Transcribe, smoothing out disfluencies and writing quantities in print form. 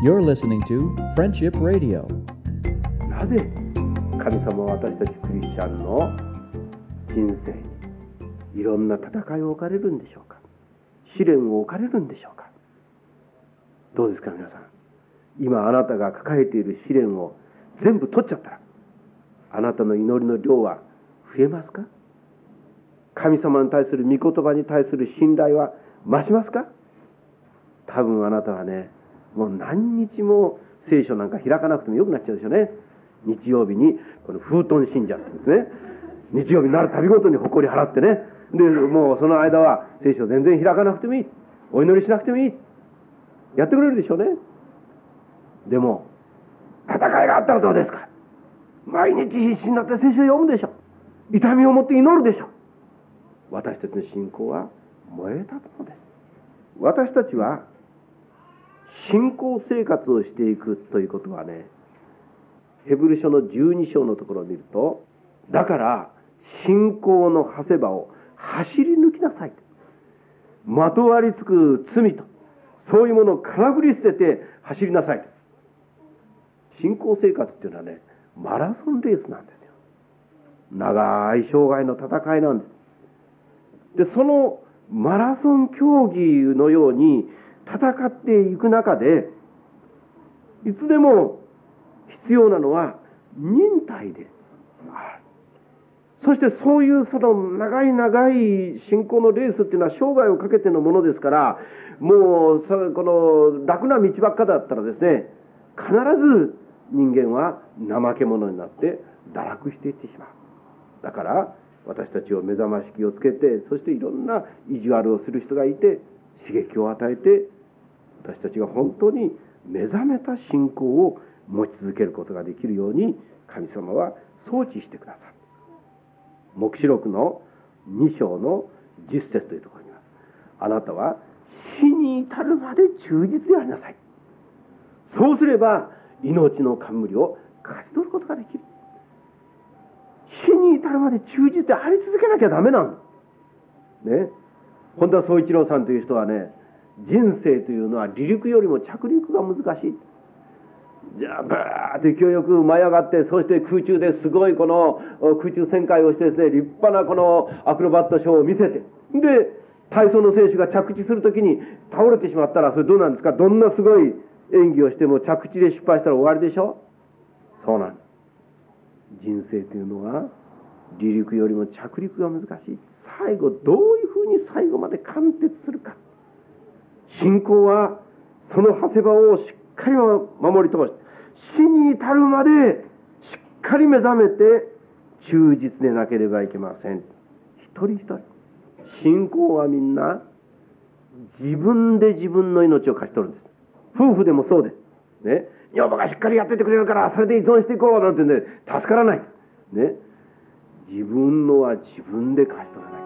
You're listening to Friendship Radio. なぜ神様は私たちクリスチャンの人生にいろんな戦いを置かれるんでしょうか。試練を置かれるんでしょうか。どうですか皆さん。今あなたが抱えている試練を全部取っちゃったら、あなたの祈りの量は増えますか。神様に対する御言葉に対する信頼は増しますか。多分あなたはね、もう何日も聖書なんか開かなくてもよくなっちゃうでしょうね。日曜日にこの封筒に信者って言うんですね。日曜日になるたびごとに誇り払ってね。で、もうその間は聖書全然開かなくてもいい。お祈りしなくてもいい。やってくれるでしょうね。でも、戦いがあったらどうですか。毎日必死になって聖書を読むでしょ。痛みを持って祈るでしょ。私たちの信仰は燃え立つのです。私たちは信仰生活をしていくということはね、ヘブル書の12章のところを見ると、だから信仰のはせ場を走り抜きなさい。まとわりつく罪とそういうものを空振り捨てて走りなさい。信仰生活っていうのはね、マラソンレースなんですよ。長い生涯の戦いなんです。で、そのマラソン競技のように戦っていく中で、いつでも必要なのは忍耐である。そしてそういうその長い長い信仰のレースっていうのは生涯をかけてのものですから、もうこの楽な道ばっかだったらですね、必ず人間は怠け者になって堕落していってしまう。だから私たちを目覚ましきをつけて、そしていろんな意地悪をする人がいて刺激を与えて、私たちが本当に目覚めた信仰を持ち続けることができるように神様は装置してくださる。黙示録の2章の10節というところには、あなたは死に至るまで忠実でありなさい。そうすれば命の冠を勝ち取ることができる。死に至るまで忠実であり続けなきゃダメなのね。本田宗一郎さんという人はね、人生というのは離陸よりも着陸が難しい。じゃあバーッと勢いよく舞い上がって、そして空中ですごいこの空中旋回をしてですね、立派なこのアクロバットショーを見せて、で体操の選手が着地するときに倒れてしまったら、それどうなんですか。どんなすごい演技をしても着地で失敗したら終わりでしょ。そうなんです。人生というのは離陸よりも着陸が難しい。最後どういうふうに最後まで貫徹するか。信仰はそのはせ場をしっかり守り通して、死に至るまでしっかり目覚めて忠実でなければいけません。一人一人信仰はみんな自分で自分の命を勝ち取るんです。夫婦でもそうですね。女房がしっかりやっててくれるからそれで依存していこうなんてね、助からないね。自分のは自分で勝ち取らない。